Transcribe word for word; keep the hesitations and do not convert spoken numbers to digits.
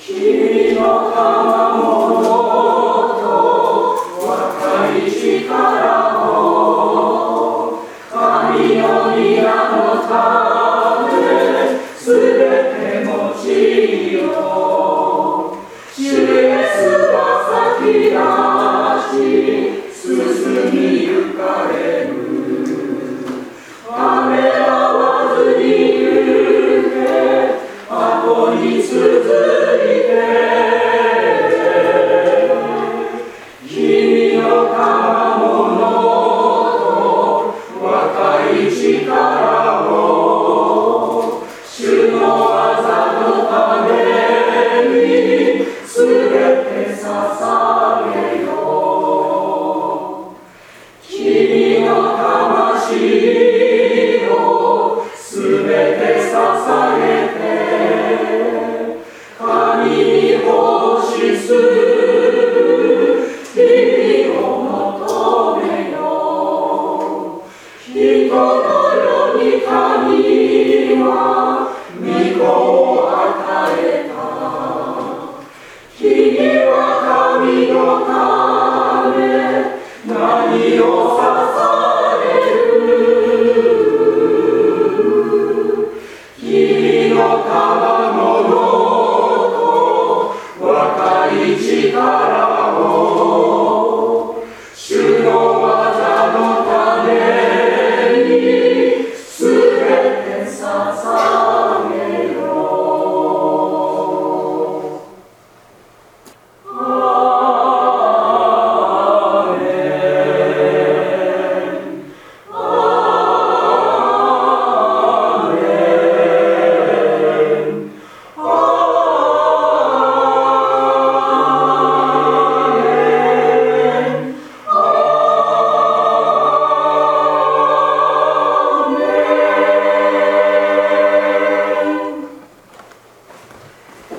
君の賜物と若い力を神の皆のためすべて用いよ主イエスは先立ち進みゆかれるためらわずに行け後に続いて君の賜物と若い力を主の技のためにすべて捧げよ君の魂すべて捧げて神に奉仕する日々を求めよ人の世に神は御子を与えた君は神のため何を捧げる君の賜物と若い力を